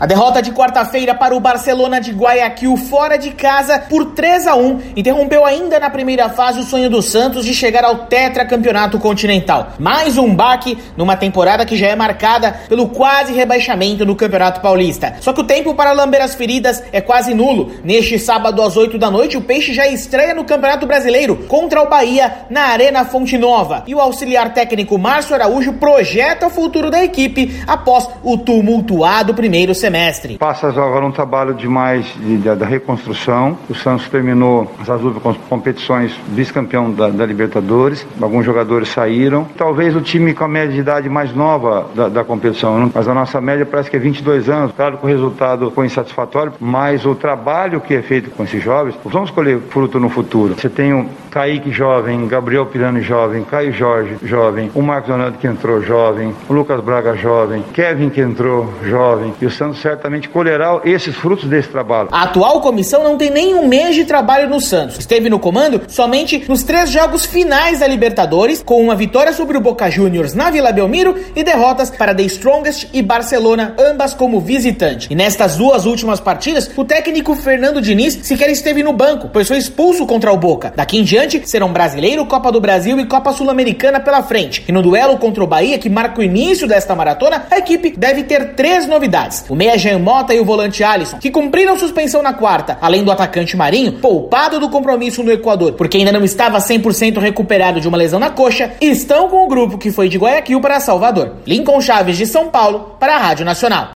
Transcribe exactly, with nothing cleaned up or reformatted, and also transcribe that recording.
A derrota de quarta-feira para o Barcelona de Guayaquil fora de casa por três a um interrompeu ainda na primeira fase o sonho do Santos de chegar ao tetracampeonato continental. Mais um baque numa temporada que já é marcada pelo quase rebaixamento no Campeonato Paulista. Só que o tempo para lamber as feridas é quase nulo. Neste sábado às oito da noite o Peixe já estreia no Campeonato Brasileiro contra o Bahia na Arena Fonte Nova. E o auxiliar técnico Márcio Araújo projeta o futuro da equipe após o tumultuado primeiro semestre. Mestre. Passa agora um trabalho de mais de, de, da reconstrução. O Santos terminou as últimas competições vice-campeão da, da Libertadores. Alguns jogadores saíram. Talvez o time com a média de idade mais nova da, da competição, não? Mas a nossa média parece que é vinte e dois anos. Claro que o resultado foi insatisfatório, mas o trabalho que é feito com esses jovens, vamos colher fruto no futuro. Você tem o Kaique jovem, Gabriel Pirani jovem, Caio Jorge jovem, o Marcos Leonardo que entrou jovem, o Lucas Braga jovem, Kevin que entrou jovem, e o Santos certamente colherá esses frutos desse trabalho. A atual comissão não tem nem um mês de trabalho no Santos. Esteve no comando somente nos três jogos finais da Libertadores, com uma vitória sobre o Boca Juniors na Vila Belmiro e derrotas para The Strongest e Barcelona, ambas como visitante. E nestas duas últimas partidas, o técnico Fernando Diniz sequer esteve no banco, pois foi expulso contra o Boca. Daqui em diante, serão Brasileiro, Copa do Brasil e Copa Sul-Americana pela frente. E no duelo contra o Bahia, que marca o início desta maratona, a equipe deve ter três novidades. O meia Jean Mota e o volante Alisson, que cumpriram suspensão na quarta, além do atacante Marinho, poupado do compromisso no Equador, porque ainda não estava cem por cento recuperado de uma lesão na coxa, estão com o grupo que foi de Guayaquil para Salvador. Lincoln Chaves de São Paulo para a Rádio Nacional.